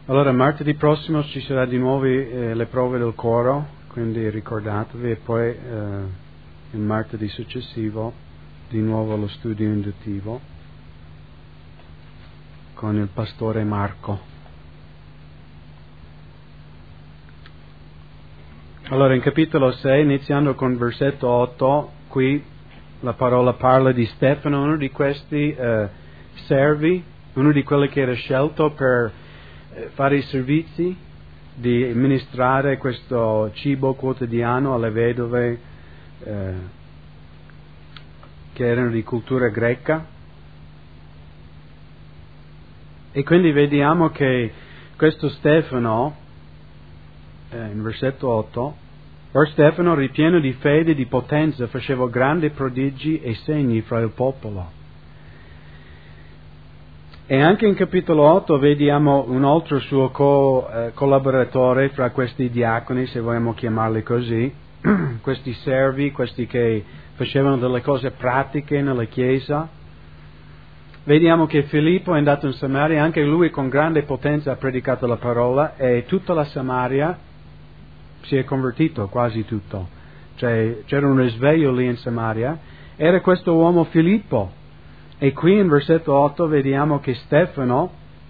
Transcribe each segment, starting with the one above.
Allora, martedì prossimo ci sarà di nuovo le prove del coro, quindi ricordatevi, e poi il martedì successivo di nuovo lo studio induttivo con il pastore Marco. Allora, in capitolo 6, iniziando con versetto 8, qui la parola parla di Stefano, uno di questi servi, uno di quelli che era scelto per fare i servizi, di amministrare questo cibo quotidiano alle vedove che erano di cultura greca. E quindi vediamo che questo Stefano, in versetto 8, or Stefano, ripieno di fede e di potenza, faceva grandi prodigi e segni fra il popolo. E anche in capitolo 8 vediamo un altro suo collaboratore fra questi diaconi, se vogliamo chiamarli così, questi servi, questi che facevano delle cose pratiche nella chiesa. Vediamo che Filippo è andato in Samaria, anche lui con grande potenza ha predicato la parola e tutta la Samaria si è convertito, quasi tutto. Cioè c'era un risveglio lì in Samaria. Era questo uomo Filippo. E qui in versetto 8 vediamo che Stefano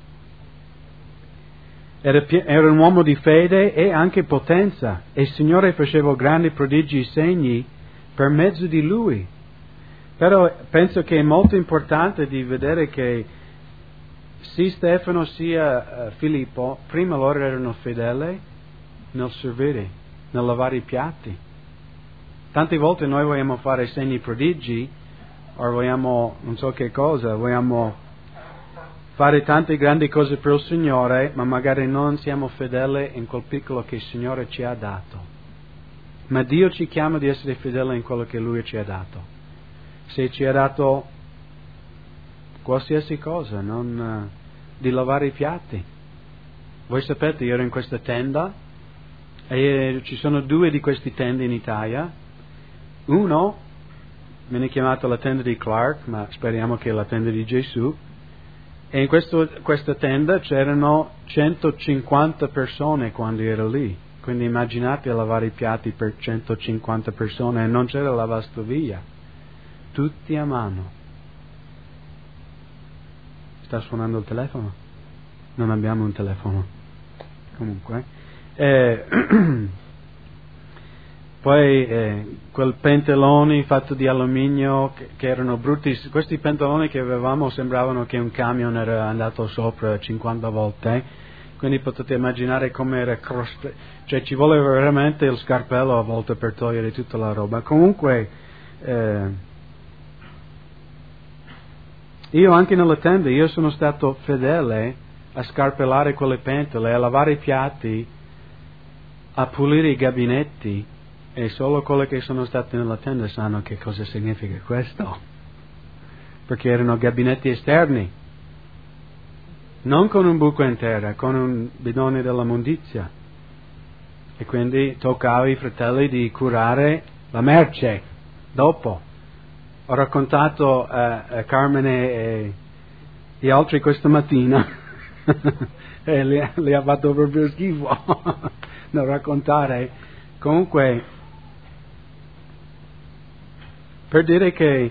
era un uomo di fede e anche potenza, e il Signore faceva grandi prodigi e segni per mezzo di lui. Però penso che è molto importante di vedere che sia Stefano sia Filippo, prima loro erano fedeli nel servire, nel lavare i piatti. Tante volte noi vogliamo fare segni prodigi, o vogliamo non so che cosa, vogliamo fare tante grandi cose per il Signore, ma magari non siamo fedeli in quel piccolo che il Signore ci ha dato. Ma Dio ci chiama di essere fedeli in quello che Lui ci ha dato. Se ci ha dato qualsiasi cosa, non di lavare i piatti. Voi sapete, io ero in questa tenda e ci sono 2 di queste tende in Italia. Uno viene chiamata la tenda di Clark, ma speriamo che è la tenda di Gesù. E in questa tenda c'erano 150 persone quando ero lì. Quindi immaginate lavare i piatti per 150 persone e non c'era lavastoviglie. Tutti a mano. Sta suonando il telefono? Non abbiamo un telefono. Comunque. Poi quei pantaloni fatti di alluminio che erano brutti. Questi pantaloni che avevamo sembravano che un camion era andato sopra 50 volte. Quindi potete immaginare come era cioè ci voleva veramente il scarpello a volte per togliere tutta la roba. Comunque io anche nella tenda, io sono stato fedele a scarpellare quelle pentole, a lavare i piatti, a pulire i gabinetti. E solo quelli che sono stati nella tenda sanno che cosa significa questo. Perché erano gabinetti esterni. Non con un buco in terra, con un bidone della mondizia. E quindi toccava ai fratelli di curare la merce. Dopo. Ho raccontato a Carmine e gli altri questa mattina. E li ha fatto proprio schifo. Non raccontare. Comunque, per dire che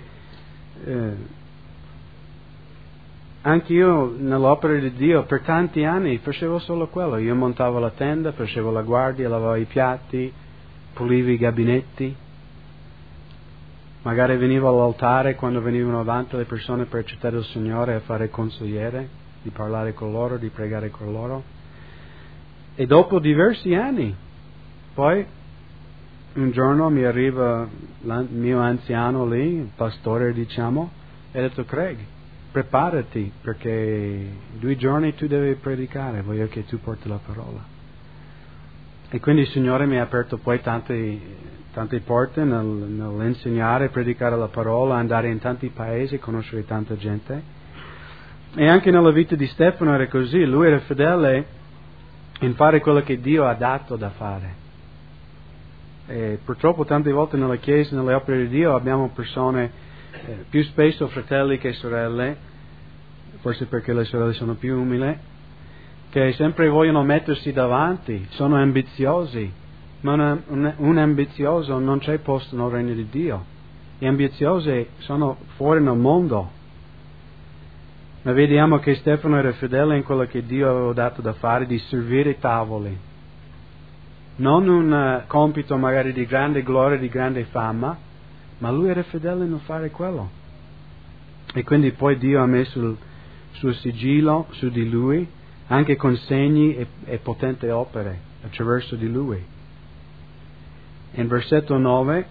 anche io nell'opera di Dio per tanti anni facevo solo quello. Io montavo la tenda, facevo la guardia, lavavo i piatti, pulivo i gabinetti. Magari venivo all'altare quando venivano davanti le persone per accettare il Signore a fare consigliere, di parlare con loro, di pregare con loro. E dopo diversi anni, poi un giorno mi arriva il mio anziano lì, il pastore diciamo, e ha detto: Craig, preparati perché 2 giorni tu devi predicare, voglio che tu porti la parola. E quindi il Signore mi ha aperto poi tante porte nell'insegnare, predicare la parola, andare in tanti paesi, conoscere tanta gente. E anche nella vita di Stefano era così, lui era fedele in fare quello che Dio ha dato da fare. E purtroppo tante volte nella Chiesa, nelle opere di Dio, abbiamo persone, più spesso fratelli che sorelle, forse perché le sorelle sono più umili, che sempre vogliono mettersi davanti, sono ambiziosi, ma un ambizioso non c'è posto nel regno di Dio. Gli ambiziosi sono fuori nel mondo. Ma vediamo che Stefano era fedele in quello che Dio aveva dato da fare, di servire i tavoli. Non un compito magari di grande gloria, di grande fama, ma lui era fedele nel fare quello. E quindi poi Dio ha messo il suo sigillo su di lui, anche con segni e potenti opere attraverso di lui. In versetto 9,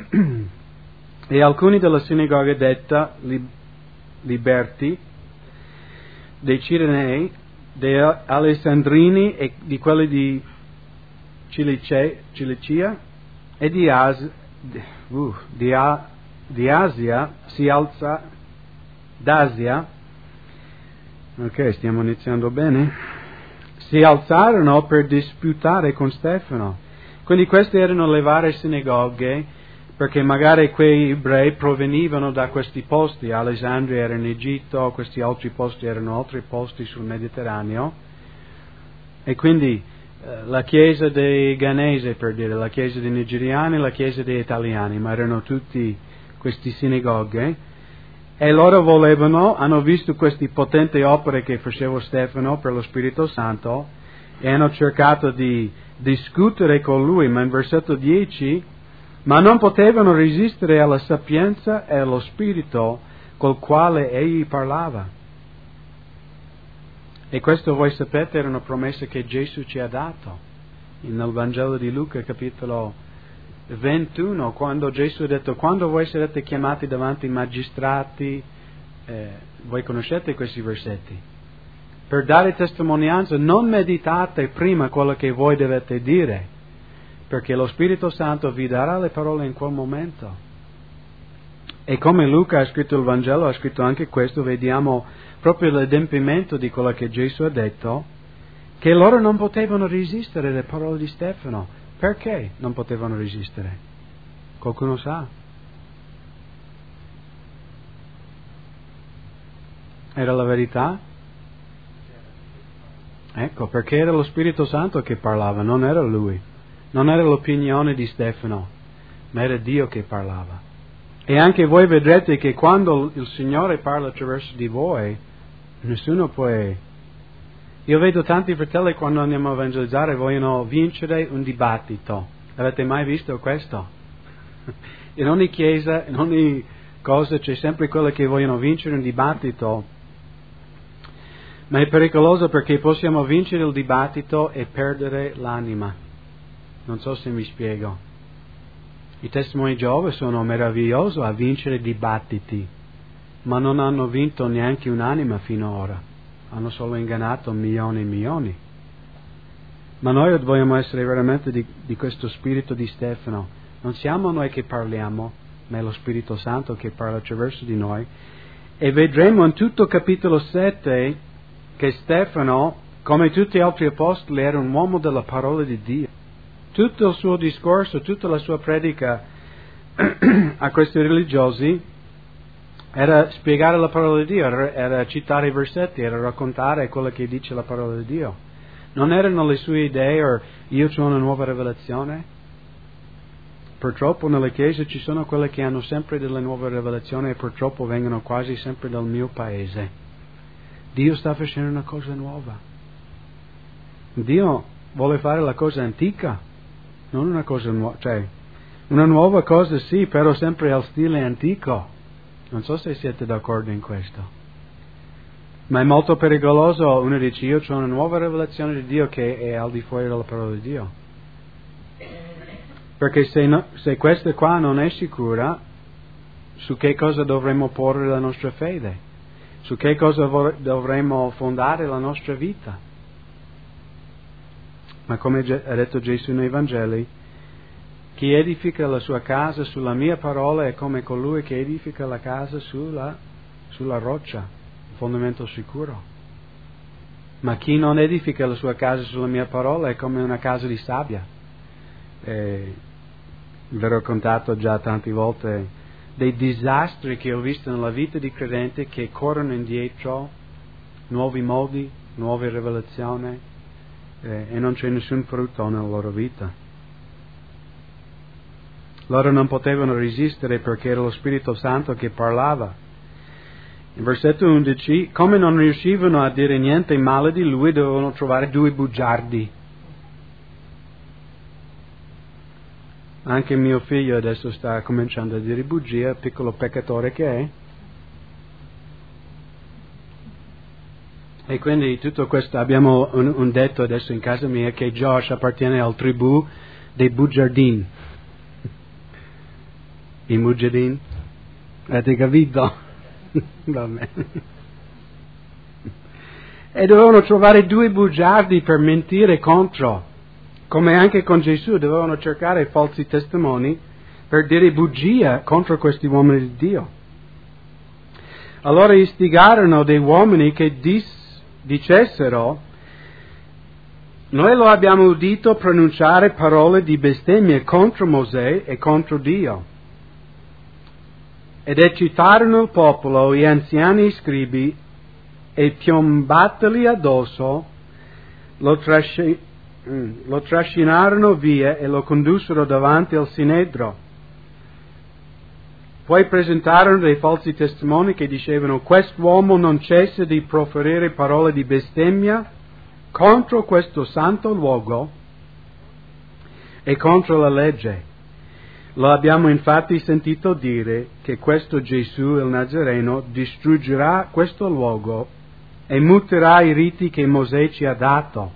e alcuni della sinagoga detta liberti, dei Cirenei, dei Alessandrini e di quelli di Cilicia e di Asia si alza d'Asia. Ok, stiamo iniziando bene. Si alzarono per disputare con Stefano. Quindi queste erano le varie sinagoghe, perché magari quei ebrei provenivano da questi posti. Alessandria era in Egitto, questi altri posti erano altri posti sul Mediterraneo. E quindi la chiesa dei Ghanesi, per dire, la chiesa dei nigeriani, la chiesa degli italiani, ma erano tutti questi sinagoghe. E loro hanno visto queste potenti opere che faceva Stefano per lo Spirito Santo e hanno cercato di discutere con lui, ma in versetto 10, ma non potevano resistere alla sapienza e allo spirito col quale egli parlava. E questo, voi sapete, era una promessa che Gesù ci ha dato. Nel Vangelo di Luca, capitolo 21, quando Gesù ha detto: quando voi sarete chiamati davanti ai magistrati, voi conoscete questi versetti, per dare testimonianza, non meditate prima quello che voi dovete dire, perché lo Spirito Santo vi darà le parole in quel momento. E come Luca ha scritto il Vangelo, ha scritto anche questo, vediamo proprio l'adempimento di quello che Gesù ha detto, che loro non potevano resistere alle parole di Stefano. Perché non potevano resistere? Qualcuno sa? Era la verità? Ecco, perché era lo Spirito Santo che parlava, non era lui. Non era l'opinione di Stefano, ma era Dio che parlava. E anche voi vedrete che quando il Signore parla attraverso di voi, nessuno può... Io vedo tanti fratelli quando andiamo a evangelizzare vogliono vincere un dibattito. Avete mai visto questo? In ogni chiesa, in ogni cosa c'è sempre quello che vogliono vincere un dibattito. Ma è pericoloso perché possiamo vincere il dibattito e perdere l'anima. Non so se mi spiego. I testimoni di Geova sono meravigliosi a vincere dibattiti, ma non hanno vinto neanche un'anima finora. Hanno solo ingannato milioni e milioni. Ma noi dobbiamo essere veramente di questo spirito di Stefano. Non siamo noi che parliamo, ma è lo Spirito Santo che parla attraverso di noi. E vedremo in tutto capitolo 7 che Stefano, come tutti gli altri apostoli, era un uomo della parola di Dio. Tutto il suo discorso, tutta la sua predica a questi religiosi era spiegare la parola di Dio, era citare i versetti, era raccontare quello che dice la parola di Dio. Non erano le sue idee o io ho una nuova rivelazione. Purtroppo nelle chiese ci sono quelle che hanno sempre delle nuove rivelazioni e purtroppo vengono quasi sempre dal mio paese. Dio sta facendo una cosa nuova. Dio vuole fare la cosa antica. Non una cosa nuova, cioè una nuova cosa sì, però sempre al stile antico. Non so se siete d'accordo in questo. Ma è molto pericoloso, uno dice io ho una nuova rivelazione di Dio che è al di fuori della parola di Dio. Perché se questa qua non è sicura, su che cosa dovremmo porre la nostra fede? Su che cosa dovremmo fondare la nostra vita? Ma come ha detto Gesù nei Vangeli, chi edifica la sua casa sulla mia parola è come colui che edifica la casa sulla roccia, un fondamento sicuro. Ma chi non edifica la sua casa sulla mia parola è come una casa di sabbia. Vi ho raccontato già tante volte dei disastri che ho visto nella vita di credente che corrono indietro nuovi modi, nuove rivelazioni e non c'è nessun frutto nella loro vita. Loro non potevano resistere perché era lo Spirito Santo che parlava. In versetto 11, come non riuscivano a dire niente male di lui, dovevano trovare 2 bugiardi. Anche mio figlio adesso sta cominciando a dire bugie, piccolo peccatore che è. E quindi tutto questo, abbiamo un detto adesso in casa mia che Josh appartiene al tribù dei bugiardini. I bugiardini? Avete capito? Vabbè. E dovevano trovare 2 bugiardi per mentire contro. Come anche con Gesù dovevano cercare falsi testimoni per dire bugia contro questi uomini di Dio. Allora istigarono dei uomini che dicessero: noi lo abbiamo udito pronunciare parole di bestemmie contro Mosè e contro Dio. Ed eccitarono il popolo, gli anziani e i scribi, e piombateli addosso, lo trascinarono via e lo condussero davanti al Sinedrio. Poi presentarono dei falsi testimoni che dicevano: quest'uomo non cessa di proferire parole di bestemmia contro questo santo luogo e contro la legge. Lo abbiamo infatti sentito dire che questo Gesù il Nazareno distruggerà questo luogo e muterà i riti che Mosè ci ha dato.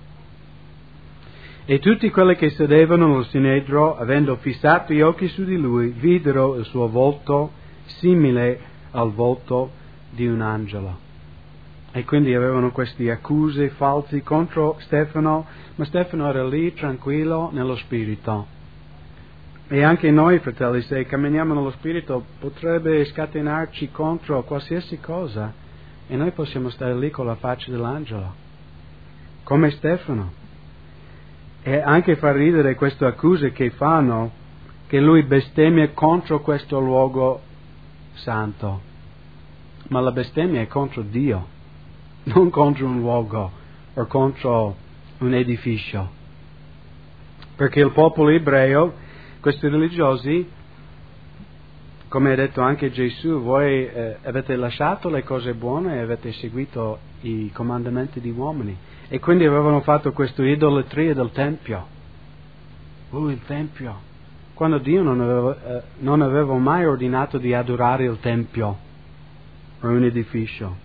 E tutti quelli che sedevano nel Sinedrio, avendo fissato gli occhi su di lui, videro il suo volto simile al volto di un angelo. E quindi avevano queste accuse false contro Stefano, ma Stefano era lì tranquillo nello Spirito. E anche noi, fratelli, se camminiamo nello Spirito, potrebbe scatenarci contro qualsiasi cosa, e noi possiamo stare lì con la faccia dell'angelo, come Stefano. E anche far ridere queste accuse che fanno, che lui bestemmia contro questo luogo santo. Ma la bestemmia è contro Dio, non contro un luogo o contro un edificio. Perché il popolo ebreo, questi religiosi, come ha detto anche Gesù, voi avete lasciato le cose buone e avete seguito i comandamenti di uomini. E quindi avevano fatto questa idolatria del Tempio. Il Tempio. Quando Dio non aveva mai ordinato di adorare il Tempio o un edificio.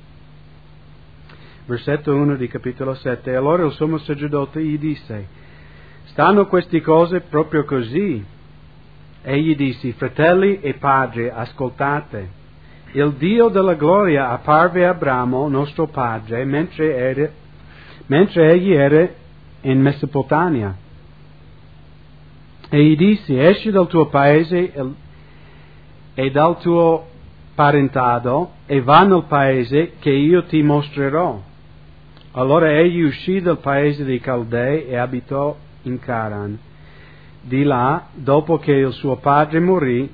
Versetto 1 di capitolo 7. Allora il sommo sacerdote gli disse: stanno queste cose proprio così? Egli disse: fratelli e padri, ascoltate. Il Dio della gloria apparve a Abramo, nostro padre, mentre egli era in Mesopotamia. E gli disse: esci dal tuo paese e dal tuo parentado e va nel paese che io ti mostrerò. Allora egli uscì dal paese dei Caldei e abitò in Caran. Di là, dopo che il suo padre morì,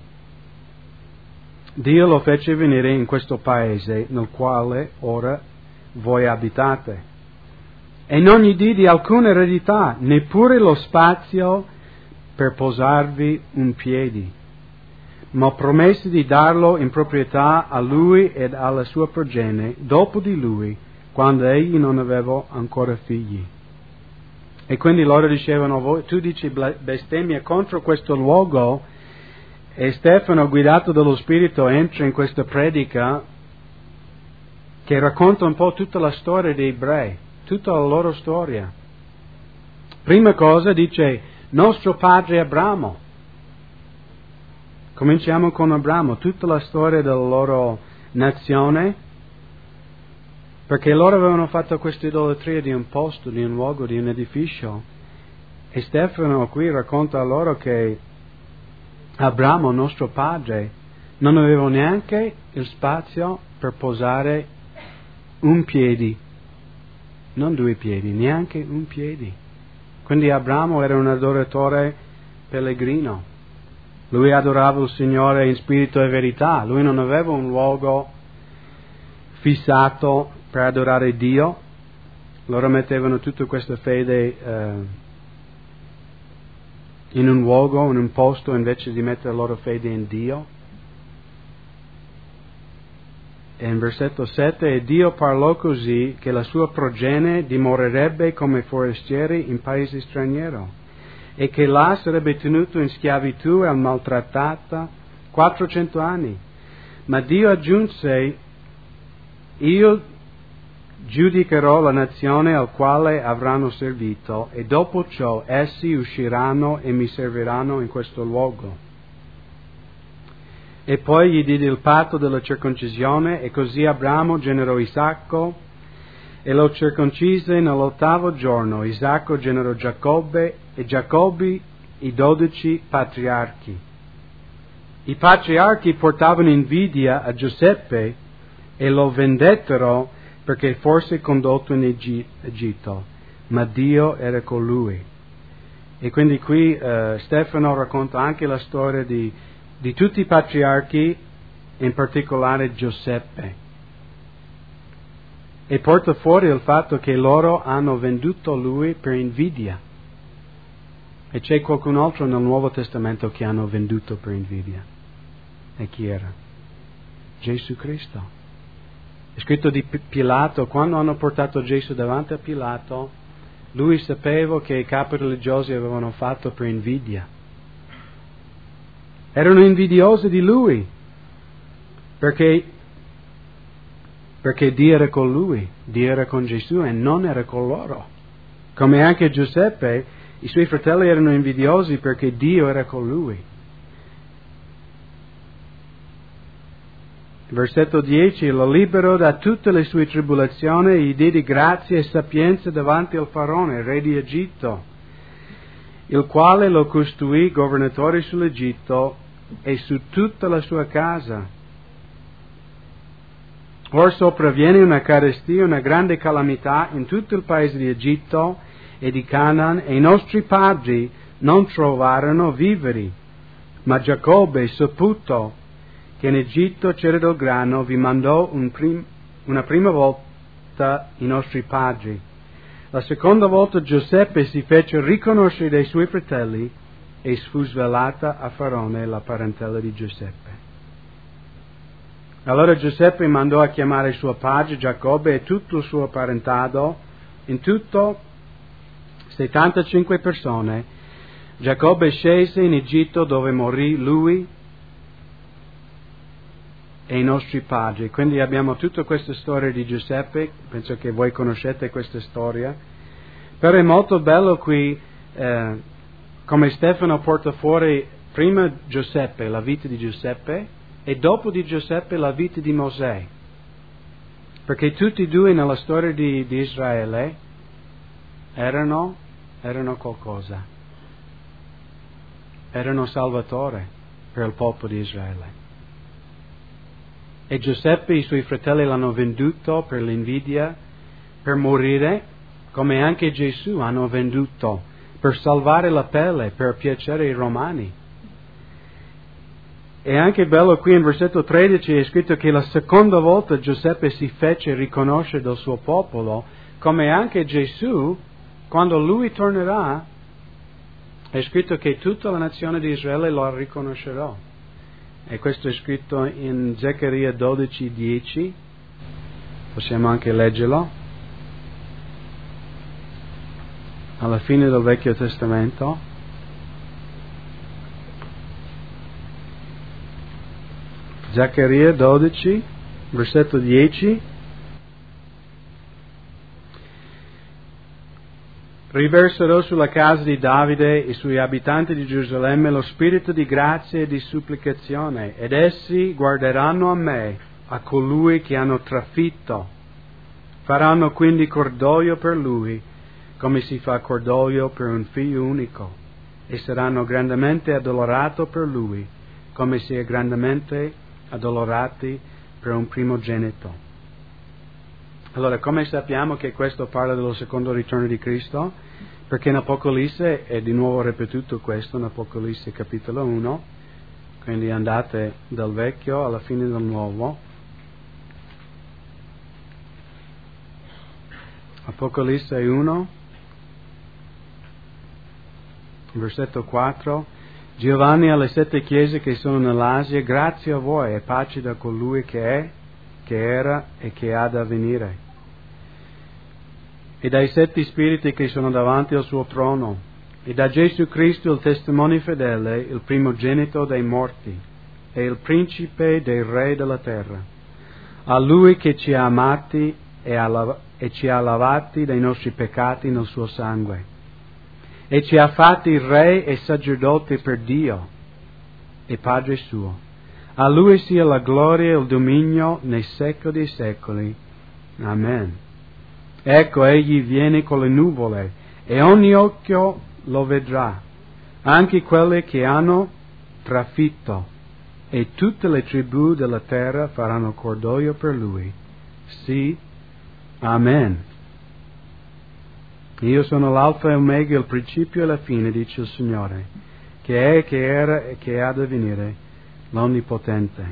Dio lo fece venire in questo paese nel quale ora voi abitate. E non gli diedi alcuna eredità, neppure lo spazio per posarvi un piede, ma promesse di darlo in proprietà a lui ed alla sua progenie, dopo di lui, quando egli non aveva ancora figli. E quindi loro dicevano: tu dici bestemmia contro questo luogo, e Stefano, guidato dallo Spirito, entra in questa predica che racconta un po' tutta la storia dei ebrei, tutta la loro storia. Prima cosa dice: nostro padre Abramo. Cominciamo con Abramo, tutta la storia della loro nazione, perché loro avevano fatto questa idolatria di un posto, di un luogo, di un edificio. E Stefano qui racconta a loro che Abramo, nostro padre, non aveva neanche il spazio per posare un piede, non 2 piedi, neanche un piede. Quindi Abramo era un adoratore pellegrino. Lui adorava il Signore in spirito e verità. Lui non aveva un luogo fissato per adorare Dio, Loro mettevano tutta questa fede in un luogo, in un posto, invece di mettere la loro fede in Dio. E in versetto 7, e Dio parlò così che la sua progenie dimorerebbe come forestieri in paese straniero, e che là sarebbe tenuto in schiavitù e maltrattata 400 anni. Ma Dio aggiunse, io giudicherò la nazione al quale avranno servito, e dopo ciò essi usciranno e mi serviranno in questo luogo. E poi gli diede il patto della circoncisione, e così Abramo generò Isacco e lo circoncise nell'8° giorno. Isacco generò Giacobbe e Giacobbe i 12 patriarchi. I patriarchi portavano invidia a Giuseppe e lo vendettero perché fosse condotto in Egitto, ma Dio era con lui. E quindi qui Stefano racconta anche la storia di tutti i patriarchi, in particolare Giuseppe, e porta fuori il fatto che loro hanno venduto lui per invidia. E c'è qualcun altro nel Nuovo Testamento che hanno venduto per invidia. E chi era? Gesù Cristo. È scritto di Pilato, quando hanno portato Gesù davanti a Pilato, lui sapeva che i capi religiosi avevano fatto per invidia. Erano invidiosi di lui, perché Dio era con lui, Dio era con Gesù e non era con loro. Come anche Giuseppe, i suoi fratelli erano invidiosi perché Dio era con lui. Versetto 10, lo liberò da tutte le sue tribolazioni e gli diede grazia e sapienza davanti al faraone, re di Egitto, il quale lo costituì governatore sull'Egitto e su tutta la sua casa. Or sopravviene una carestia, una grande calamità in tutto il paese di Egitto e di Canaan, e i nostri padri non trovarono viveri. Ma Giacobbe, saputo che in Egitto c'era del grano, vi mandò una prima volta i nostri padri. La seconda volta Giuseppe si fece riconoscere dai suoi fratelli e fu svelata a Faraone la parentela di Giuseppe. Allora Giuseppe mandò a chiamare suo padre Giacobbe e tutto il suo parentado, in tutto 75 persone. Giacobbe scese in Egitto, dove morì lui e i nostri padri. Quindi abbiamo tutta questa storia di Giuseppe, penso che voi conoscete questa storia, però è molto bello qui come Stefano porta fuori prima Giuseppe, la vita di Giuseppe, e dopo di Giuseppe la vita di Mosè, perché tutti e due nella storia di Israele erano qualcosa, erano salvatore per il popolo di Israele. E Giuseppe e i suoi fratelli l'hanno venduto per l'invidia, per morire, come anche Gesù hanno venduto, per salvare la pelle, per piacere ai romani. E anche bello qui in versetto 13 è scritto che la seconda volta Giuseppe si fece riconoscere del suo popolo, come anche Gesù, quando lui tornerà, è scritto che tutta la nazione di Israele lo riconoscerà. E questo è scritto in Zaccaria 12:10, possiamo anche leggerlo, alla fine del Vecchio Testamento. Zaccaria 12, versetto 10. Riverserò sulla casa di Davide e sui abitanti di Gerusalemme lo spirito di grazia e di supplicazione, ed essi guarderanno a me, a colui che hanno trafitto. Faranno quindi cordoglio per lui, come si fa cordoglio per un figlio unico, e saranno grandemente addolorati per lui, come si è grandemente addolorati per un primogenito. Allora, come sappiamo che questo parla dello secondo ritorno di Cristo? Perché in Apocalisse è di nuovo ripetuto questo, in Apocalisse capitolo 1, quindi andate dal vecchio alla fine del nuovo. Apocalisse 1, versetto 4. Giovanni alle 7 chiese che sono nell'Asia, grazie a voi e pace da colui che è, che era e che ha da venire, e dai 7 spiriti che sono davanti al suo trono, e da Gesù Cristo il testimone fedele, il primogenito dei morti, e il principe dei re della terra. A Lui che ci ha amati e ci ha lavati dai nostri peccati nel suo sangue, e ci ha fatti re e sacerdoti per Dio e Padre suo. A Lui sia la gloria e il dominio nei secoli dei secoli. Amen. Ecco, Egli viene con le nuvole, e ogni occhio lo vedrà, anche quelli che hanno trafitto, e tutte le tribù della terra faranno cordoglio per Lui. Sì, Amen. Io sono l'alfa e omega, il principio e la fine, dice il Signore, che è, che era e che ha da venire, l'Onnipotente.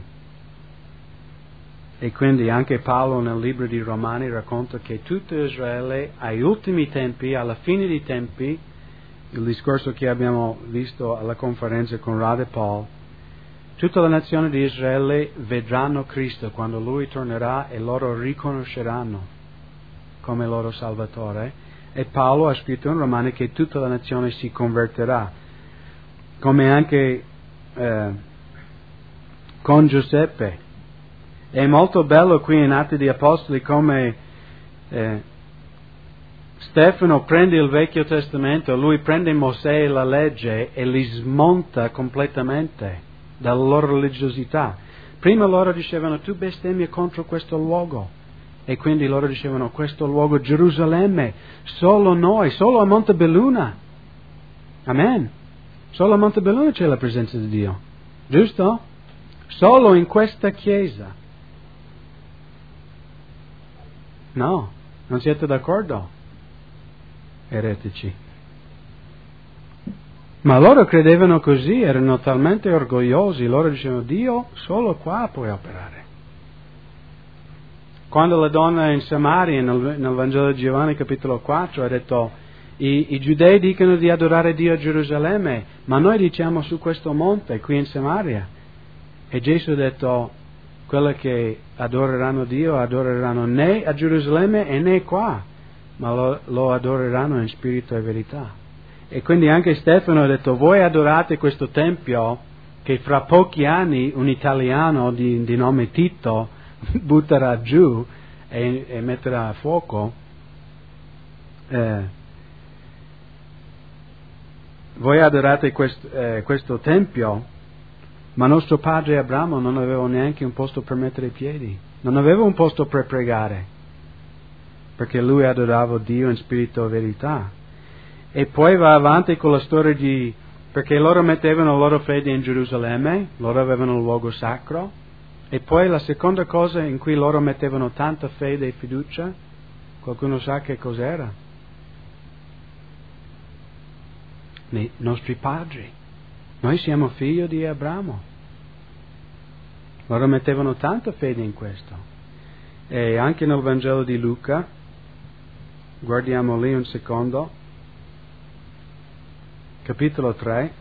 E quindi anche Paolo nel libro di Romani racconta che tutto Israele ai ultimi tempi, alla fine dei tempi, il discorso che abbiamo visto alla conferenza con Rad e Paul, tutta la nazione di Israele vedranno Cristo quando Lui tornerà e loro riconosceranno come loro Salvatore. E Paolo ha scritto in Romani che tutta la nazione si converterà, come anche con Giuseppe. È molto bello qui in Atti degli Apostoli come Stefano prende il Vecchio Testamento, lui prende Mosè e la legge e li smonta completamente dalla loro religiosità. Prima loro dicevano tu bestemmia contro questo luogo. E quindi loro dicevano questo luogo Gerusalemme, solo noi, solo a Montebelluna. Amen. Solo a Montebelluna c'è la presenza di Dio. Giusto? Solo in questa chiesa. No, non siete d'accordo? Eretici. Ma loro credevano così, erano talmente orgogliosi, loro dicevano Dio solo qua puoi operare. Quando la donna in Samaria, nel Vangelo di Giovanni capitolo 4, ha detto i giudei dicono di adorare Dio a Gerusalemme, ma noi diciamo su questo monte, qui in Samaria. E Gesù ha detto, quelli che adoreranno Dio adoreranno né a Gerusalemme e né qua, ma lo adoreranno in spirito e verità. E quindi anche Stefano ha detto, voi adorate questo tempio che fra pochi anni un italiano di nome Tito butterà giù e metterà a fuoco. Voi adorate questo tempio, ma nostro padre Abramo non aveva neanche un posto per mettere i piedi, non aveva un posto per pregare, perché lui adorava Dio in spirito e verità. E poi va avanti con la storia perché loro mettevano la loro fede in Gerusalemme, loro avevano il luogo sacro. E poi la seconda cosa in cui loro mettevano tanta fede e fiducia, qualcuno sa che cos'era? Nei nostri padri. Noi siamo figli di Abramo. Loro mettevano tanta fede in questo. E anche nel Vangelo di Luca, guardiamo lì un secondo, capitolo 3.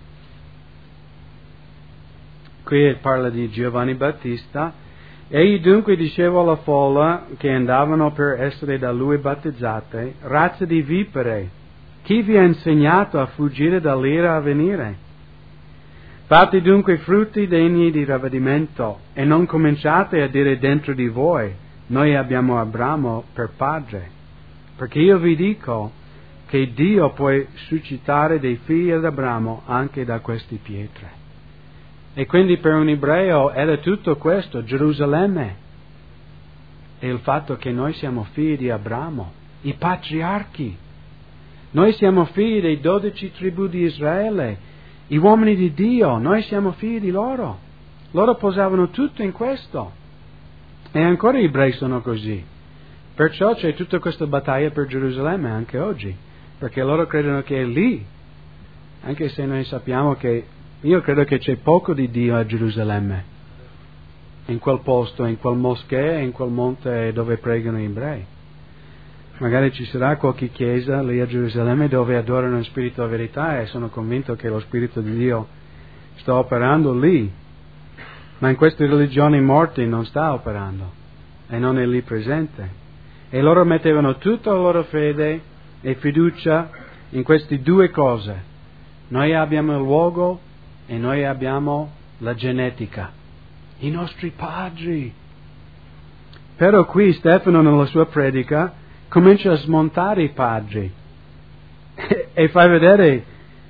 Qui parla di Giovanni Battista. Egli dunque diceva alla folla che andavano per essere da lui battezzate, razza di vipere, chi vi ha insegnato a fuggire dall'ira a venire? Fate dunque frutti degni di ravvedimento e non cominciate a dire dentro di voi, noi abbiamo Abramo per padre, perché io vi dico che Dio può suscitare dei figli ad Abramo anche da queste pietre. E quindi per un ebreo era tutto questo, Gerusalemme, e il fatto che noi siamo figli di Abramo, i patriarchi. Noi siamo figli dei 12 tribù di Israele, i uomini di Dio, noi siamo figli di loro. Loro posavano tutto in questo. E ancora gli ebrei sono così. Perciò c'è tutta questa battaglia per Gerusalemme anche oggi, perché loro credono che è lì, anche se noi sappiamo che io credo che c'è poco di Dio a Gerusalemme, in quel posto, in quel moschea, in quel monte dove pregano gli ebrei. Magari ci sarà qualche chiesa lì a Gerusalemme dove adorano in spirito e verità e sono convinto che lo Spirito di Dio sta operando lì, ma in queste religioni morte non sta operando e non è lì presente. E loro mettevano tutta la loro fede e fiducia in queste due cose. Noi abbiamo il luogo e noi abbiamo la genetica, i nostri padri. Però qui Stefano nella sua predica comincia a smontare i padri e fa vedere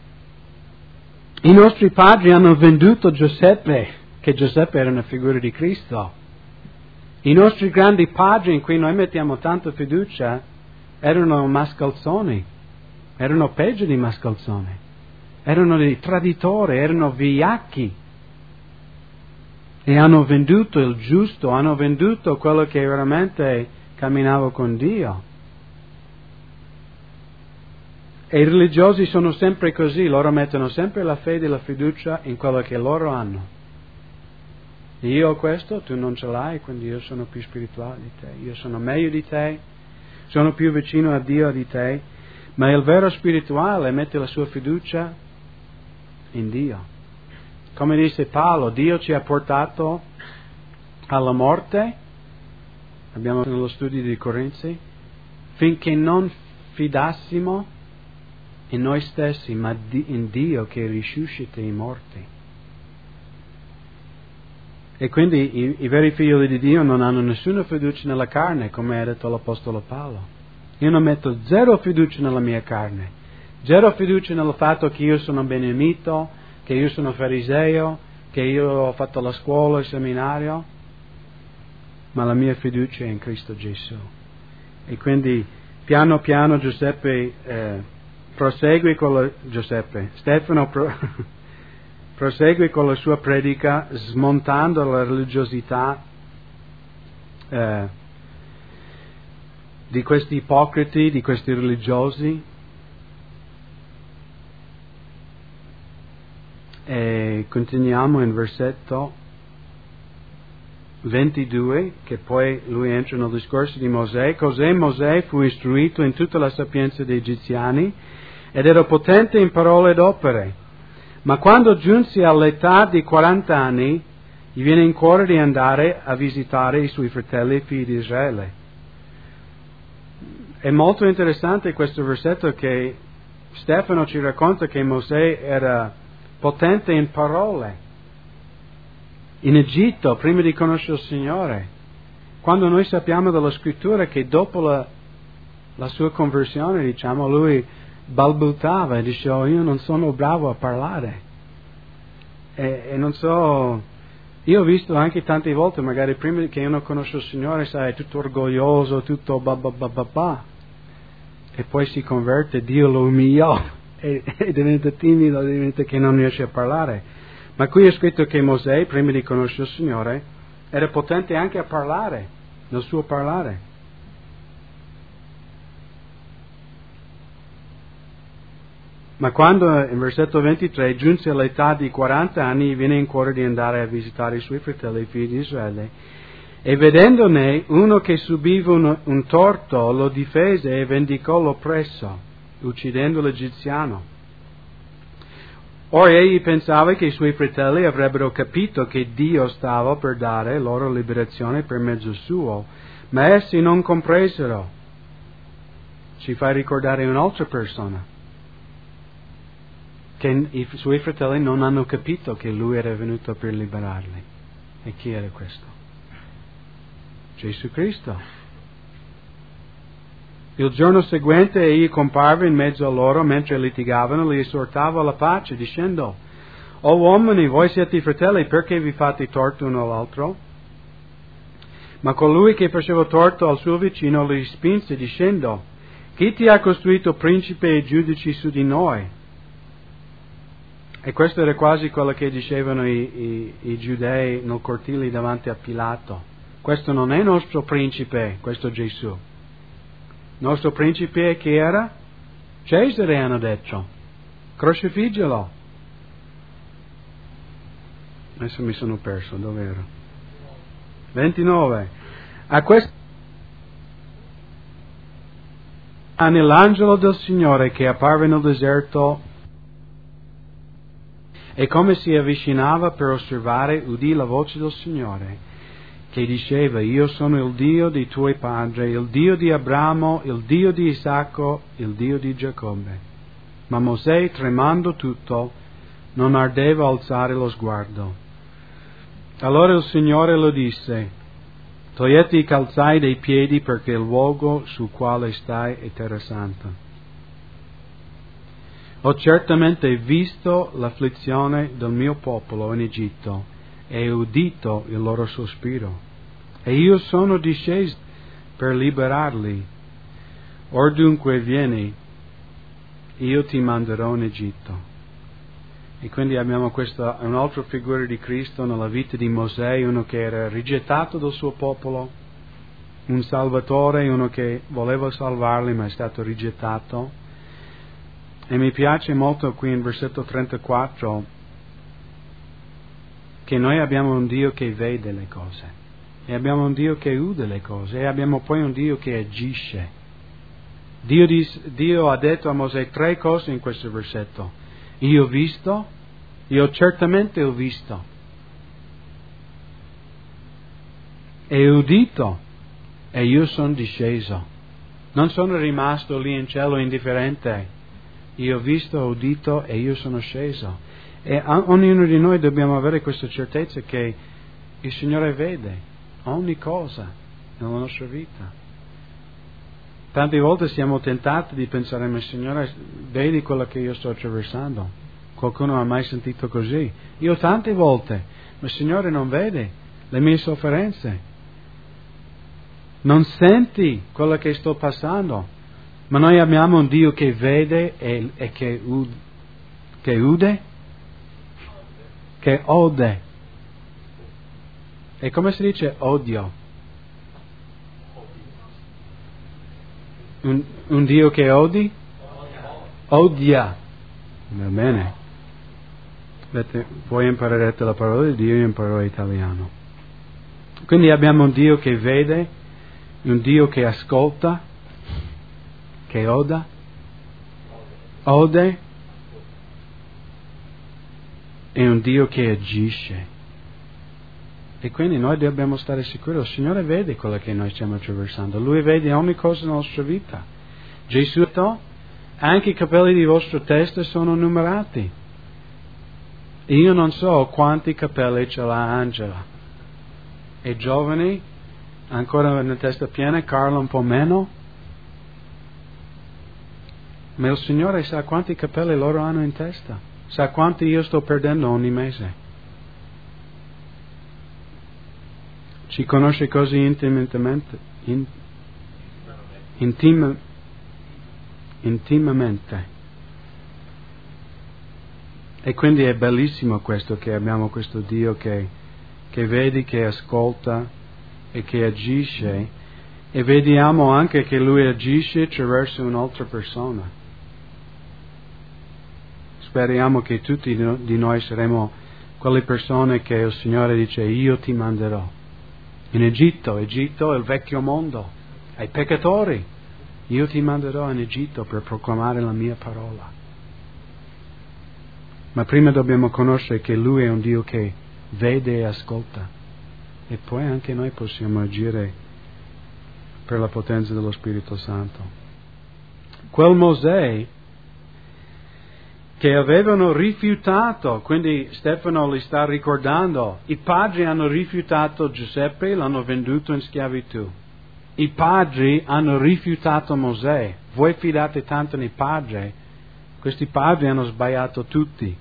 i nostri padri hanno venduto Giuseppe, che Giuseppe era una figura di Cristo. I nostri grandi padri in cui noi mettiamo tanta fiducia erano mascalzoni, erano peggio di mascalzoni, erano dei traditori, erano vigliacchi e hanno venduto il giusto, hanno venduto quello che veramente camminava con Dio. E i religiosi sono sempre così, loro mettono sempre la fede e la fiducia in quello che loro hanno. Io ho questo, tu non ce l'hai, quindi io sono più spirituale di te, io sono meglio di te, sono più vicino a Dio di te, ma il vero spirituale mette la sua fiducia in Dio. Come disse Paolo, Dio ci ha portato alla morte, abbiamo nello studio di Corinzi, finché non fidassimo in noi stessi, ma in Dio che risuscita i morti. E quindi i veri figli di Dio non hanno nessuna fiducia nella carne, come ha detto l'Apostolo Paolo. Io non metto zero fiducia nella mia carne, zero fiducia nel fatto che io sono benemito, che io sono fariseo, che io ho fatto la scuola, il seminario, ma la mia fiducia è in Cristo Gesù. E quindi piano piano Stefano prosegue con la sua predica smontando la religiosità di questi ipocriti, di questi religiosi, e continuiamo in versetto 22, che poi lui entra nel discorso di Mosè. Così Mosè fu istruito in tutta la sapienza degli egiziani ed era potente in parole ed opere. Ma quando giunse all'età di 40 anni, gli viene in cuore di andare a visitare i suoi fratelli e figli di Israele. È molto interessante questo versetto che Stefano ci racconta che Mosè era potente in parole. In Egitto, prima di conoscere il Signore, quando noi sappiamo dalla Scrittura che dopo la sua conversione, diciamo, lui balbettava e diceva: io non sono bravo a parlare e non so, io ho visto anche tante volte, magari prima che io non conosco il Signore, sai, tutto orgoglioso, tutto e poi si converte, Dio lo umiliò e diventa timido, diventa che non riesce a parlare. Ma qui è scritto che Mosè, prima di conoscere il Signore, era potente anche a parlare, nel suo parlare. Ma quando, in versetto 23, giunse all'età di 40 anni, viene in cuore di andare a visitare i suoi fratelli e figli di Israele, e vedendone uno che subiva un torto, lo difese e vendicò l'oppresso, uccidendo l'egiziano. Ora egli pensava che i suoi fratelli avrebbero capito che Dio stava per dare loro liberazione per mezzo suo, ma essi non compresero. Ci fa ricordare un'altra persona, che i suoi fratelli non hanno capito che lui era venuto per liberarli. E chi era questo? Gesù Cristo. Il giorno seguente egli comparve in mezzo a loro mentre litigavano, li esortava alla pace, dicendo: O uomini, voi siete fratelli, perché vi fate torto uno all'altro? Ma colui che faceva torto al suo vicino li spinse, dicendo: Chi ti ha costruito principe e giudice su di noi? E questo era quasi quello che dicevano i giudei nel cortile davanti a Pilato. Questo non è nostro principe, questo Gesù. Nostro principe chi era? Cesare, hanno detto. Crocifiggelo. Adesso mi sono perso, dov'ero? 29. nell'angelo del Signore che apparve nel deserto e come si avvicinava per osservare, udì la voce del Signore che diceva: Io sono il Dio dei tuoi padri, il Dio di Abramo, il Dio di Isacco, il Dio di Giacobbe. Ma Mosè, tremando tutto, non ardeva alzare lo sguardo. Allora il Signore lo disse: Toglieti i calzai dai piedi, perché il luogo sul quale stai è terra santa. Ho certamente visto l'afflizione del mio popolo in Egitto e udito il loro sospiro, e io sono disceso per liberarli. Or dunque vieni, io ti manderò in Egitto. E quindi abbiamo questa un'altra figura di Cristo nella vita di Mosè, uno che era rigettato dal suo popolo, un salvatore, uno che voleva salvarli ma è stato rigettato. E mi piace molto qui in versetto 34 che noi abbiamo un Dio che vede le cose, e abbiamo un Dio che ude le cose, e abbiamo poi un Dio che agisce. Dio ha detto a Mosè 3 cose in questo versetto: io ho visto, io certamente ho visto, e ho udito, e io sono disceso. Non sono rimasto lì in cielo indifferente. Io ho visto, ho udito e io sono sceso. E ognuno di noi dobbiamo avere questa certezza che il Signore vede ogni cosa nella nostra vita. Tante volte siamo tentati di pensare: ma Signore, vedi quello che io sto attraversando? Qualcuno ha mai sentito così? Io tante volte: ma Signore, non vede le mie sofferenze? Non senti quello che sto passando? Ma noi abbiamo un Dio che vede e che ude, che ode. E come si dice odio? Un Dio che odi? Odia. Va bene. Vedete, voi imparerete la parola di Dio, io imparerò italiano. Quindi abbiamo un Dio che vede, un Dio che ascolta, che ode, e un Dio che agisce. E quindi noi dobbiamo stare sicuri: il Signore vede quello che noi stiamo attraversando, Lui vede ogni cosa nella nostra vita. Gesù ha detto: anche i capelli di vostra testa sono numerati. Io non so quanti capelli ce l'ha Angela. È giovane, ancora una testa piena, Carla un po' meno. Ma il Signore sa quanti capelli loro hanno in testa, sa quanti io sto perdendo ogni mese. Ci conosce così intimamente. E quindi è bellissimo questo, che abbiamo questo Dio che vede, che ascolta e che agisce, e vediamo anche che Lui agisce attraverso un'altra persona. Speriamo che tutti di noi saremo quelle persone che il Signore dice: io ti manderò in Egitto è il vecchio mondo, ai peccatori. Io ti manderò in Egitto per proclamare la mia parola. Ma prima dobbiamo conoscere che Lui è un Dio che vede e ascolta, e poi anche noi possiamo agire per la potenza dello Spirito Santo. Quel Mosè che avevano rifiutato, quindi Stefano li sta ricordando, i padri hanno rifiutato Giuseppe, l'hanno venduto in schiavitù. I padri hanno rifiutato Mosè. Voi fidate tanto nei padri? Questi padri hanno sbagliato tutti,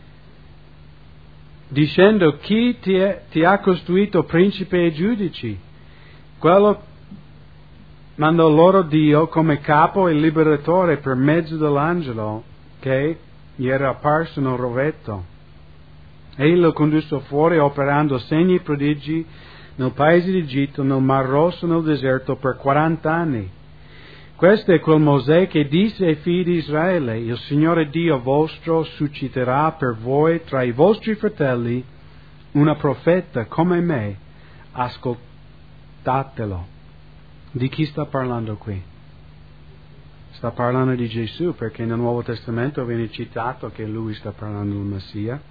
dicendo: chi ti ha costruito principe e giudici? Quello mandò loro Dio come capo e liberatore per mezzo dell'angelo che gli era apparso nel rovetto. Egli lo condusse fuori operando segni e prodigi nel paese d'Egitto, nel Mar Rosso, nel deserto per 40 anni. Questo è quel Mosè che disse ai figli di Israele: il Signore Dio vostro susciterà per voi tra i vostri fratelli una profeta come me, ascoltatelo. Di chi sta parlando qui? sta parlando di Gesù, perché nel Nuovo Testamento viene citato che lui sta parlando del Messia.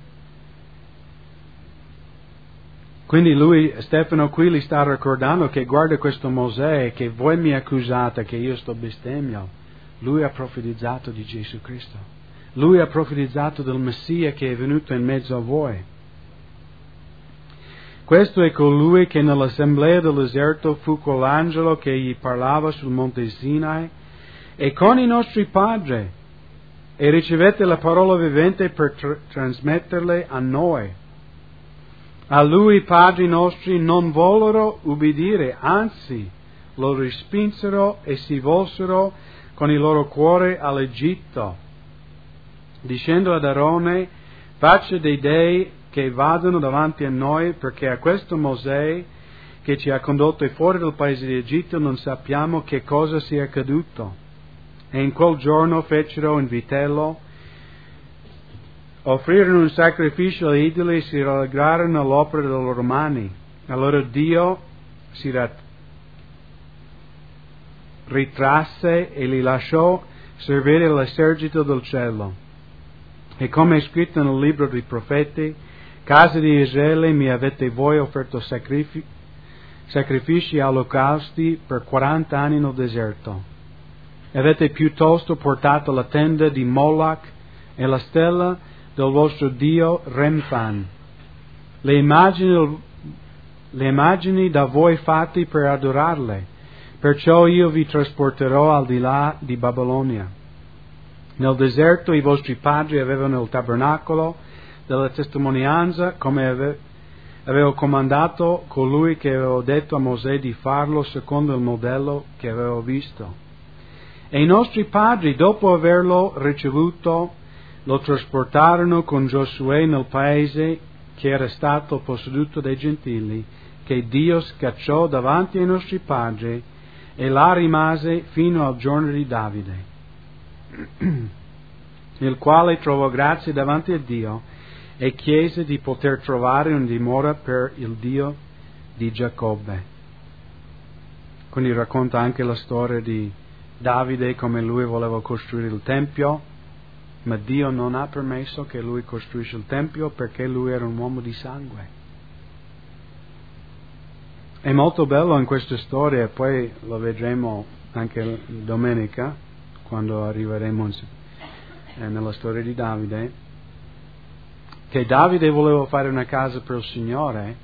Quindi Stefano qui gli sta ricordando che guarda questo Mosè, che voi mi accusate che io sto bestemmio. Lui ha profetizzato di Gesù Cristo. Lui ha profetizzato del Messia che è venuto in mezzo a voi. Questo è colui che nell'assemblea del deserto fu con l'angelo che gli parlava sul monte Sinai e con i nostri padri, e ricevette la parola vivente per trasmetterle a noi. A lui i padri nostri non vollero ubbidire, anzi lo respinsero e si volsero con il loro cuore all'Egitto, dicendo ad Aarone: faccia dei dei che vadano davanti a noi, perché a questo Mosè che ci ha condotto fuori dal paese di Egitto non sappiamo che cosa sia accaduto. E in quel giorno fecero un vitello, offrirono un sacrificio agli idoli e si rallegrarono all'opera delle loro mani. Allora Dio si ritrasse e li lasciò servire l'esercito del cielo. E come è scritto nel libro dei profeti: casa di Israele, mi avete voi offerto sacrifici e olocausti per 40 anni nel deserto. Avete piuttosto portato la tenda di Moloch e la stella del vostro Dio Remphan, le immagini da voi fatte per adorarle. Perciò io vi trasporterò al di là di Babilonia. Nel deserto i vostri padri avevano il tabernacolo della testimonianza, come avevo comandato colui che avevo detto a Mosè di farlo secondo il modello che avevo visto. E i nostri padri, dopo averlo ricevuto, lo trasportarono con Giosuè nel paese che era stato posseduto dai gentili, che Dio scacciò davanti ai nostri padri, e là rimase fino al giorno di Davide, il quale trovò grazia davanti a Dio e chiese di poter trovare una dimora per il Dio di Giacobbe. Quindi racconta anche la storia di Davide, come lui voleva costruire il Tempio, ma Dio non ha permesso che lui costruisca il Tempio perché lui era un uomo di sangue. È molto bello in questa storia, poi lo vedremo anche domenica, quando arriveremo nella storia di Davide, che Davide voleva fare una casa per il Signore,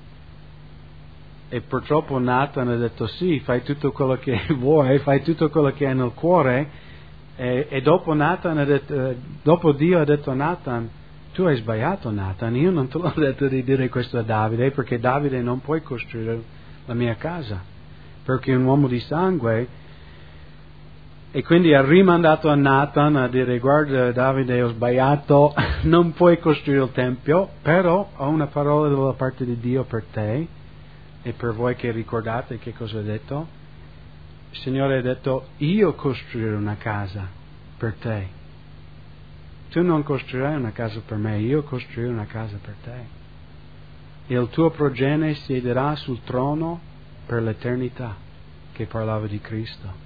e purtroppo Nathan ha detto sì, fai tutto quello che vuoi, fai tutto quello che hai nel cuore, e dopo dopo Dio ha detto a Nathan: tu hai sbagliato, Nathan, io non te l'ho detto di dire questo a Davide, perché Davide non puoi costruire la mia casa, perché è un uomo di sangue. E quindi ha rimandato a Nathan a dire: guarda Davide, ho sbagliato, non puoi costruire il Tempio, però ho una parola dalla parte di Dio per te e per voi che ricordate che cosa ha detto. Il Signore ha detto: io costruirò una casa per te. Tu non costruirai una casa per me, io costruirò una casa per te. E il tuo progenie siederà sul trono per l'eternità, che parlava di Cristo.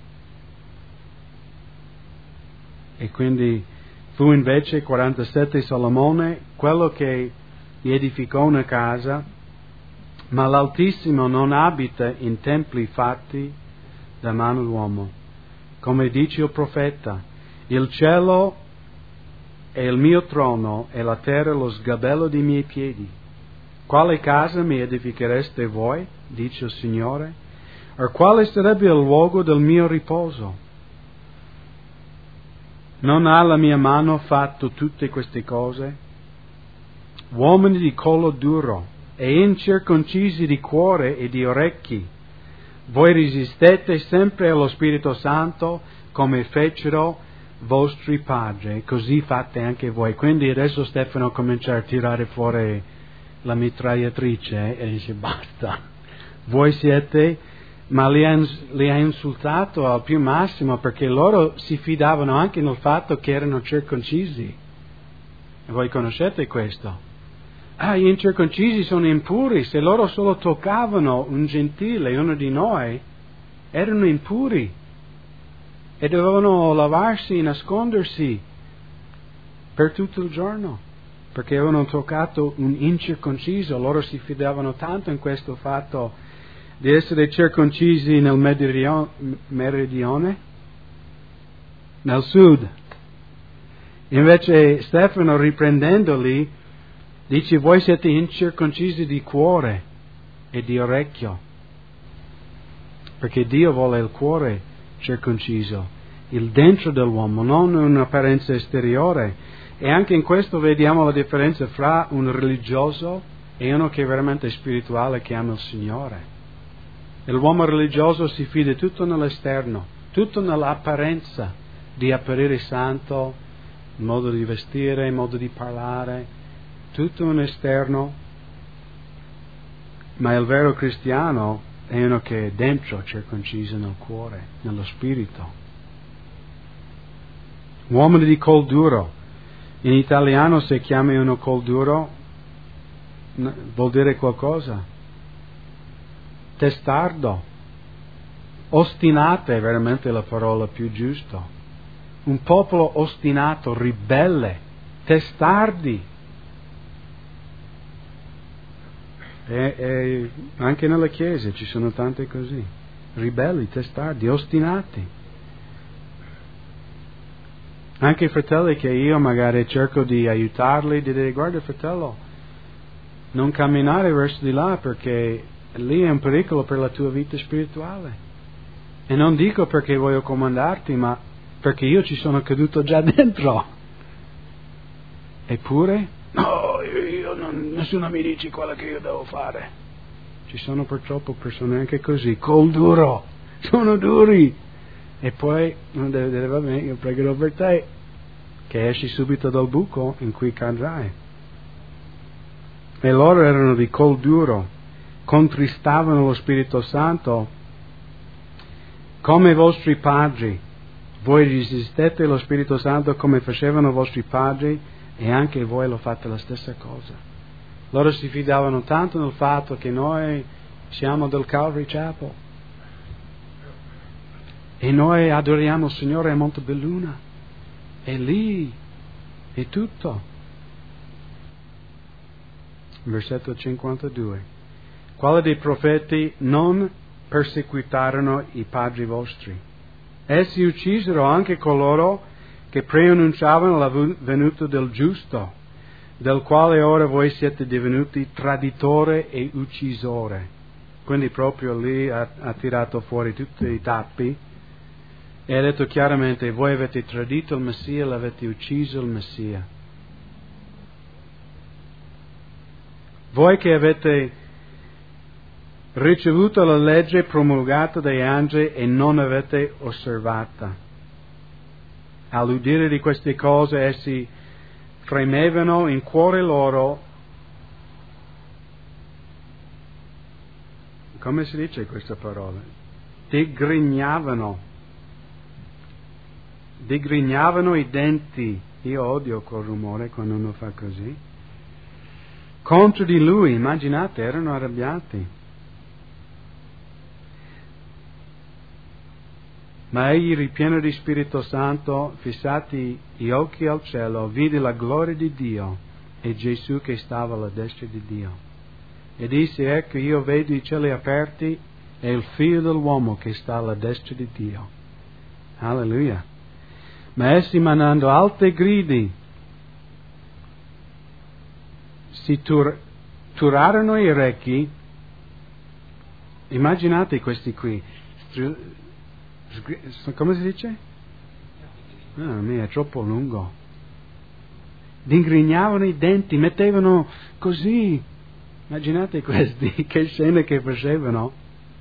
E quindi fu invece 47 Salomone, quello che gli edificò una casa, ma l'Altissimo non abita in templi fatti da mano d'uomo. Come dice il profeta: il cielo è il mio trono e la terra lo sgabello dei miei piedi. Quale casa mi edifichereste voi, dice il Signore? O quale sarebbe il luogo del mio riposo? Non ha la mia mano fatto tutte queste cose? Uomini di collo duro e incirconcisi di cuore e di orecchi, voi resistete sempre allo Spirito Santo come fecero vostri padri, così fate anche voi. Quindi adesso Stefano comincia a tirare fuori la mitragliatrice e dice: basta, voi siete, ma li ha insultato al più massimo, perché loro si fidavano anche nel fatto che erano circoncisi. E voi conoscete questo? Gli incirconcisi sono impuri, se loro solo toccavano un gentile, uno di noi, erano impuri. e dovevano lavarsi e nascondersi per tutto il giorno, perché avevano toccato un incirconciso. Loro si fidavano tanto in questo fatto di essere circoncisi nel meridione, nel sud. Invece Stefano, riprendendoli, dice: voi siete incirconcisi di cuore e di orecchio, perché Dio vuole il cuore circonciso, il dentro dell'uomo, non un'apparenza esteriore. E anche in questo vediamo la differenza fra un religioso e uno che è veramente spirituale, che ama il Signore. L'uomo religioso si fida tutto nell'esterno, tutto nell'apparenza di apparire santo, il modo di vestire, il modo di parlare, tutto un esterno. Ma il vero cristiano è uno che è dentro, circonciso nel cuore, nello spirito. Uomini di col duro. In italiano, se chiami uno col duro, vuol dire qualcosa. Testardo. Ostinate è veramente la parola più giusta. Un popolo ostinato, ribelle, testardi. E anche nelle chiese ci sono tante così. Ribelli, testardi, ostinati. Anche i fratelli che io magari cerco di aiutarli, di dire: guarda fratello, non camminare verso di là, perché lì è un pericolo per la tua vita spirituale. E non dico perché voglio comandarti, ma perché io ci sono caduto già dentro. Eppure, no, nessuno mi dice quello che io devo fare. Ci sono purtroppo persone anche così, col duro, sono duri. E poi non deve dire: va bene, io pregherò per te, che esci subito dal buco in cui cadrai. E loro erano di col duro, contristavano lo Spirito Santo come i vostri padri. Voi resistete lo Spirito Santo come facevano i vostri padri, e anche voi lo fate la stessa cosa. Loro si fidavano tanto del fatto che noi siamo del Calvary Chapel e noi adoriamo il Signore a Montebelluna, e lì è tutto. Versetto 52. Quali dei profeti non perseguitarono i padri vostri? Essi uccisero anche coloro che preannunciavano la venuta del giusto, del quale ora voi siete divenuti traditore e uccisore. Quindi proprio lì ha tirato fuori tutti i tappi e ha detto chiaramente: voi avete tradito il Messia, l'avete ucciso il Messia. Voi che avete ricevuto la legge promulgata dagli angeli e non avete osservata. All'udire di queste cose essi fremevano in cuore loro. Come si dice questa parola? Digrignavano i denti. Io odio quel rumore quando uno fa così. Contro di lui, immaginate, erano arrabbiati. Ma egli, ripieno di Spirito Santo, fissati gli occhi al cielo, vide la gloria di Dio e Gesù che stava alla destra di Dio. E disse: ecco, io vedo i cieli aperti e il Figlio dell'uomo che sta alla destra di Dio. Alleluia. Ma essi, mandando alte gridi, si turarono i orecchi. Immaginate questi qui. Come si dice? È troppo lungo. Digrignavano i denti, mettevano così. Immaginate questi, che scene che facevano.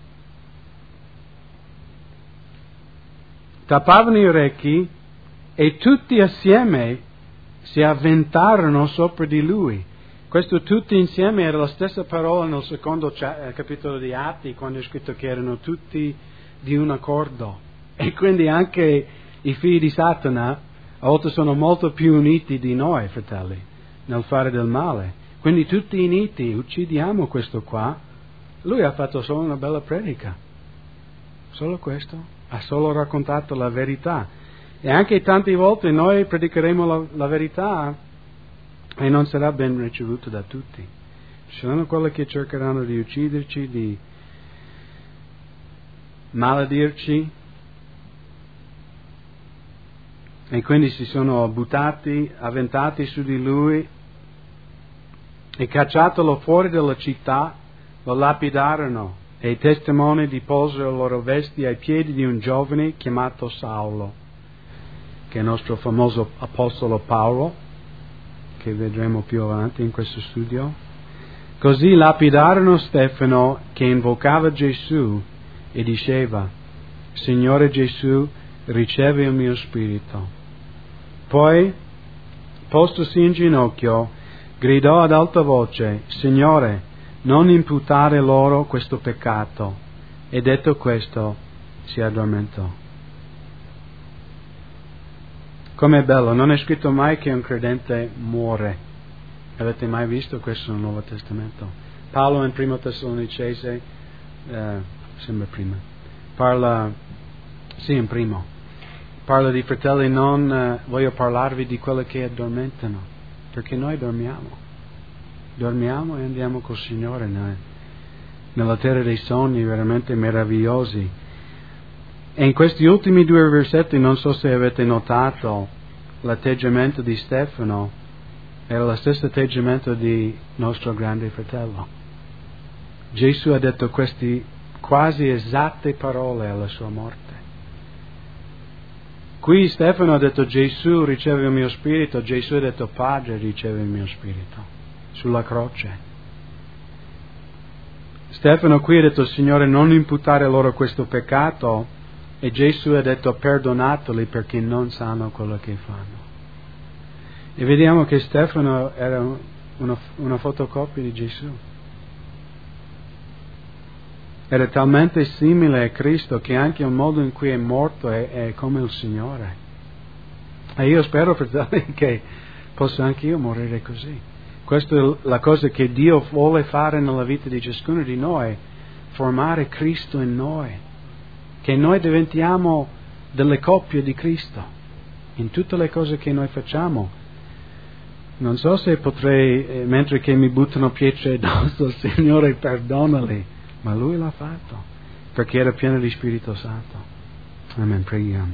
Tappavano gli orecchi e tutti assieme si avventarono sopra di lui. Questo tutti insieme era la stessa parola nel secondo capitolo di Atti, quando è scritto che erano tutti di un accordo. E quindi anche i figli di Satana a volte sono molto più uniti di noi, fratelli, nel fare del male. Quindi tutti uniti, uccidiamo questo qua. Lui ha fatto solo una bella predica, solo questo. ha solo raccontato la verità. E anche tante volte noi predicheremo la verità e non sarà ben ricevuto da tutti. Ci sono quelli che cercheranno di ucciderci, di maledirci, e quindi si sono buttati, avventati su di lui e cacciatolo fuori dalla città, lo lapidarono e i testimoni deposero le loro vesti ai piedi di un giovane chiamato Saulo, che è il nostro famoso apostolo Paolo, che vedremo più avanti in questo studio. Così lapidarono Stefano, che invocava Gesù e diceva: Signore Gesù, ricevi il mio spirito. Poi, postosi in ginocchio, gridò ad alta voce: Signore, non imputare loro questo peccato. E detto questo, si addormentò. Com'è bello, non è scritto mai che un credente muore. Avete mai visto questo nel Nuovo Testamento? Paolo in Primo Tessalonicese, sembra prima, in primo, parla di fratelli, non voglio parlarvi di quelli che addormentano, perché noi dormiamo e andiamo col Signore nella terra dei sogni veramente meravigliosi. E in questi ultimi 2 versetti, non so se avete notato, l'atteggiamento di Stefano era lo stesso atteggiamento di nostro grande fratello. Gesù ha detto queste quasi esatte parole alla sua morte. Qui Stefano ha detto: Gesù, riceve il mio spirito. Gesù ha detto: Padre, riceve il mio spirito, sulla croce. Stefano qui ha detto: Signore, non imputare loro questo peccato, e Gesù ha detto: perdonateli perché non sanno quello che fanno. E vediamo che Stefano era una fotocopia di Gesù. Era talmente simile a Cristo che anche il modo in cui è morto è come il Signore. E io spero, fratelli, che possa anche io morire così. Questa è la cosa che Dio vuole fare nella vita di ciascuno di noi, formare Cristo in noi, che noi diventiamo delle coppie di Cristo in tutte le cose che noi facciamo. Non so se potrei, mentre che mi buttano pietre addosso, Signore, perdonali, ma Lui l'ha fatto, perché era pieno di Spirito Santo. Amen, preghiamo.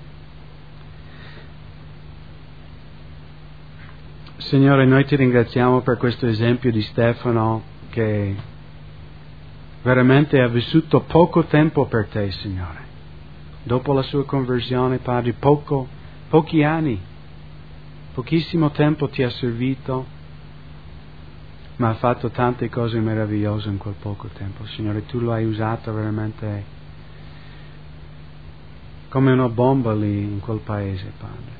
Signore, noi ti ringraziamo per questo esempio di Stefano, che veramente ha vissuto poco tempo per te, Signore. Dopo la sua conversione, Padre, pochi anni, pochissimo tempo ti ha servito, ma ha fatto tante cose meravigliose in quel poco tempo. Signore, tu lo hai usato veramente come una bomba lì in quel paese, Padre.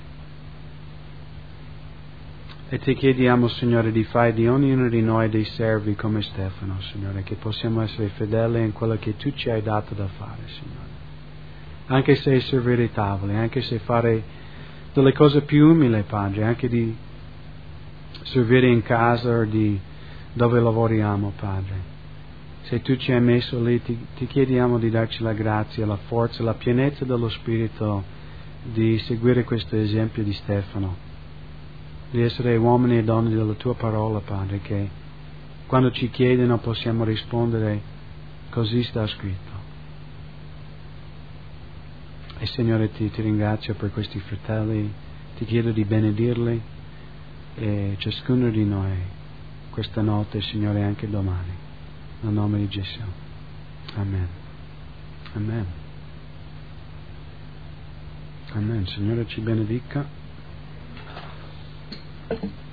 E ti chiediamo, Signore, di fare di ognuno di noi dei servi come Stefano, Signore, che possiamo essere fedeli in quello che tu ci hai dato da fare, Signore. Anche se servire i tavoli, anche se fare delle cose più umili, Padre, anche di servire in casa o di dove lavoriamo, Padre. Se tu ci hai messo lì, ti chiediamo di darci la grazia, la forza, la pienezza dello Spirito di seguire questo esempio di Stefano, di essere uomini e donne della tua parola, Padre, che quando ci chiedono possiamo rispondere: così sta scritto. E Signore, ti ringrazio per questi fratelli, ti chiedo di benedirli e ciascuno di noi questa notte, Signore, anche domani, nel nome di Gesù. Amen. Amen. Amen. Signore ci benedica.